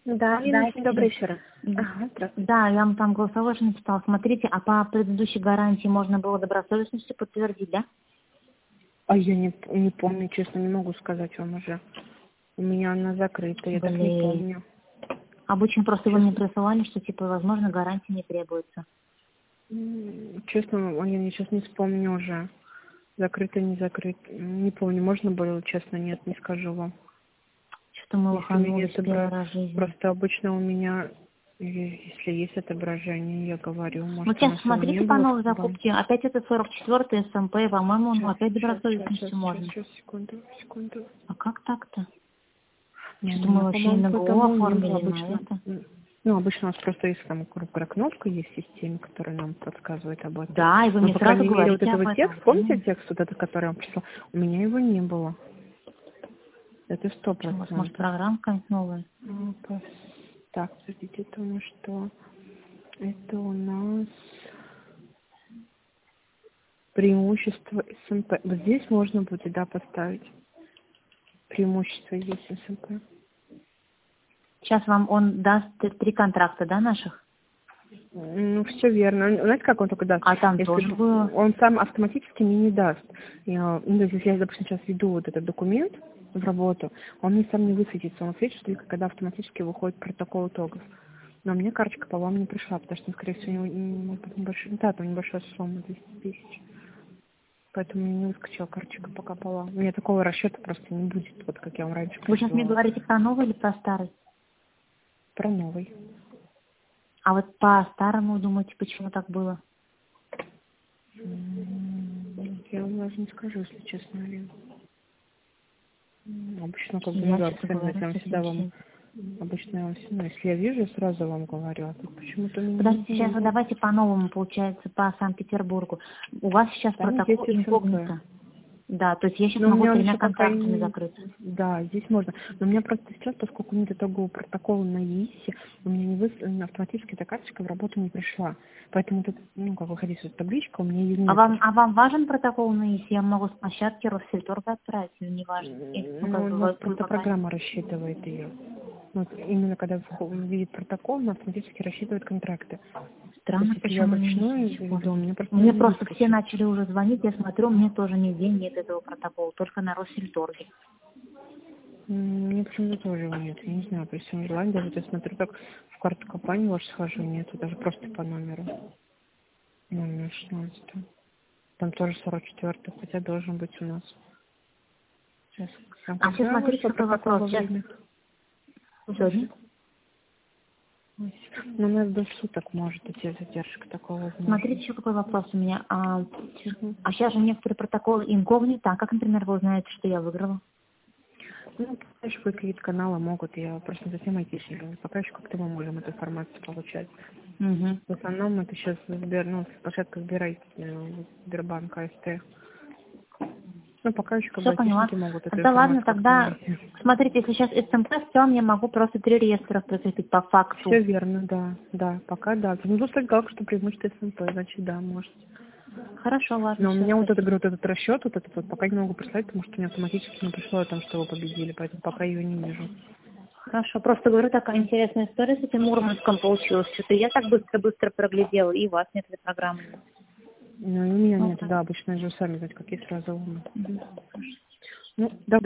Да, Инна, добрый вечер. Ага, здравствуйте. Да, я вам там голосовое же написала. Смотрите, а по предыдущей гарантии можно было добросовестностью подтвердить, да? А я не помню, честно, не могу сказать вам уже. У меня она закрыта, я так не Блин. помню. Обычно просто вы мне Честно, присылали, что типа, возможно, гарантия не требуется. честно, я сейчас не вспомню уже. Закрыто, не закрыто. Не помню, можно было, честно, нет, не скажу вам. Что-то мы Если у меня лоханулись первый раз в жизни. просто обычно у меня, если есть отображение, я говорю, Вот может, у сейчас нас его не смотрите по было новой в банке. закупке. Опять это 44-й СМП, по-моему, ну опять добросовестностью можно. Сейчас, секунду. А как так-то? Ну, у Что-то мы меня, вообще и по-моему, на ГО потому не было оформили, и на обычно. это. Ну, обычно у нас просто есть там кнопка есть в системе, которая нам подсказывает об этом. Да, и вы Но, мне по сразу крайней мере, вот говорите об этого этом. текст, помните текст вот этот, который я вам прислала? У меня его не было. Это Почему у вас, может, 100%. программа какая-нибудь новая? Так, подождите, это у нас что? Это у нас преимущество СМП. Вот здесь можно будет, да, поставить. Преимущество здесь СМП. Сейчас вам он даст 3 контракта, да, наших? Ну, все верно. Знаете, как он только даст? А там Если тоже было. он сам автоматически мне не даст. Ну, то есть, если я, допустим, сейчас веду вот этот документ в работу, он мне сам не высветится. Он светится только когда автоматически выходит протокол итогов. Но мне карточка по вам не пришла, потому что, скорее всего, у него, может быть, небольшая, да, там небольшая сумма, 200 тысяч. Поэтому мне не выскочила карточка пока по вам. У меня такого расчета просто не будет, вот как я вам раньше Вы сейчас мне присылала. говорите про новый или про старый? Про новый. А вот по старому думаете, почему так было? Я вам даже не скажу, если честно, Алина. Обычно, как бы, ну Я, да, честно постоянно, говоря, я вам совсем всегда вам, ничего. обычно я вам всегда, если я вижу, я сразу вам говорю, а тут почему-то у меня не Подождите, сейчас было. вот давайте по-новому, получается, по Санкт-Петербургу. У вас сейчас Там есть протокол СМП. инкогнито. Да, то есть я сейчас Но у могу меня он 3 еще пока и контрактами не... закрыть. Да, здесь можно. Но у меня просто сейчас, поскольку нет итогового протокола на ЕИСе, у меня не автоматически эта карточка в работу не пришла. Поэтому тут, ну, как выходить, вот табличка, у меня ее А нет. вам важен протокол на ИС? Я могу с площадки Россельторга отправить, или не важно? Ну, Ну, как у бы, нас вы просто пока... программа рассчитывает ее. Вот именно когда видит протокол, она автоматически рассчитывает контракты. То есть, Странно, если я почему не до вручную сих пор веду, нет. мне просто Мне не просто все выскочит. начали уже звонить, я смотрю, мне тоже нигде нет этого протокола, только на Россельторге. Мне почему-то тоже его нет. Я не знаю, при всем желании, даже вот я смотрю, так в карту компании вашу схожу, нету, даже просто по номеру. Номер 16. Там тоже 44, хотя должен быть у нас. Сейчас. Там А сейчас когда смотрите, вышел какой протокол вопрос. во Сейчас время? сегодня. Ну, у нас до суток может идти задержка, такого Смотрите, возможно. еще какой вопрос у меня. А Мгм. сейчас же некоторые протоколы инкогнито. А как, например, вы узнаете, что я выиграла? Ну, пока еще какие-то каналы могут, я просто не совсем айтишник. Пока еще как-то мы можем эту информацию получать. Угу. В основном это сейчас площадка Сбербанк АСТ. Ну, пока еще как бы Все поняла. айтишники могут эту Тогда ладно, информацию как-то тогда найти. смотрите, если сейчас СМП, все, я могу просто 3 реестра прикрепить по факту. Все верно, да, пока да. Ну, просто галка, что преимущество СМП, значит, да, может. Хорошо, ладно, Но у все, меня вот это, спасибо. говорю, вот этот расчет, вот этот вот, пока не могу прислать, потому что мне автоматически не пришло о том, что вы победили, поэтому пока ее не вижу. Хорошо, просто говорю, такая интересная история с этим Мурманском получилась. Что-то я так быстро-быстро проглядела, и у вас нет этой программы. Ну, и у меня Ну, нет, так. да, обычно же сами знаете, какие сразу. Мгм. Ну, да.